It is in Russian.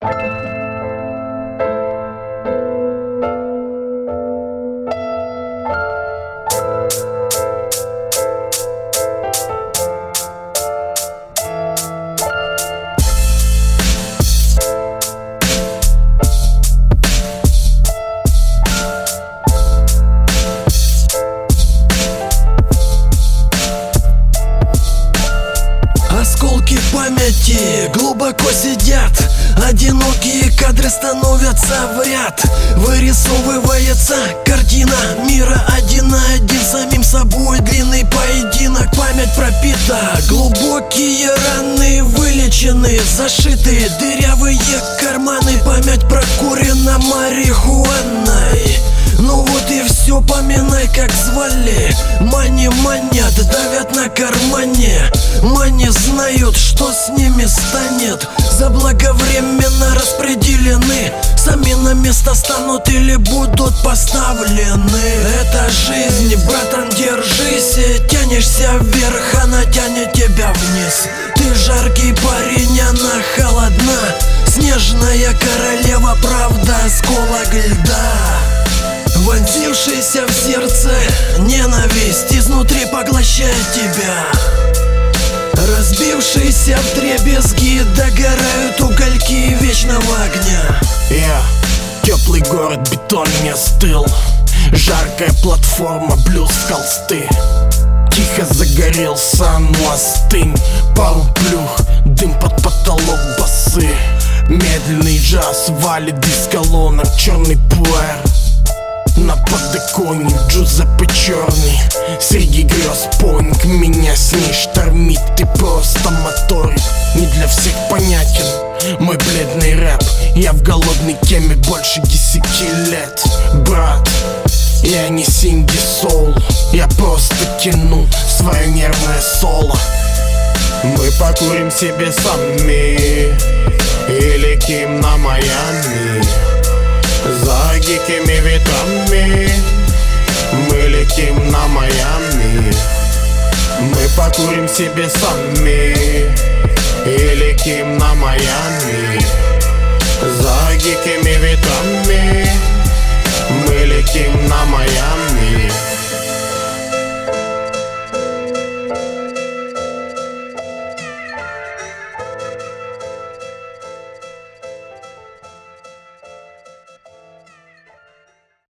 Осколки памяти глубоко сидят, одинокие кадры становятся в ряд. Вырисовывается картина мира один на один с самим собой. Длинный поединок, память пропита, глубокие раны вылечены, зашиты дырявые карманы. Память прокурена марихуаной. Ну вот и все, поминай, как звали. Мани манят, давят на кармане. Мани знают, что с ними станет. Заблаговременно распределены. Сами на место станут или будут поставлены. Это жизнь, братан, держись. Тянешься вверх, она тянет тебя вниз. Ты жаркий парень, она холодна. Снежная королева, правда, осколок льда. Вонзившийся в сердце ненависть изнутри поглощает тебя. Разбившиеся вдребезги догорают угольки вечного огня. Теплый город, бетон не остыл. Жаркая платформа, блюз, холсты. Тихо загорелся, ну остынь. Пару плюх, дым под потолок, басы. Медленный джаз валит из колонок, черный пуэр. На подоконник Джузеппе черный. Среди грез поинг, меня с ней штормит. Ты просто моторик, не для всех понятен мой бледный рэп. Я в голодной теме больше 10 лет. Брат, я не синди соул, я просто тяну свое нервное соло. Мы покурим себе сами и летим на Майами. За дикими ветрами мы летим на Майами. Мы покурим себе сами и летим на Майами. За дикими ветрами мы летим на Майами.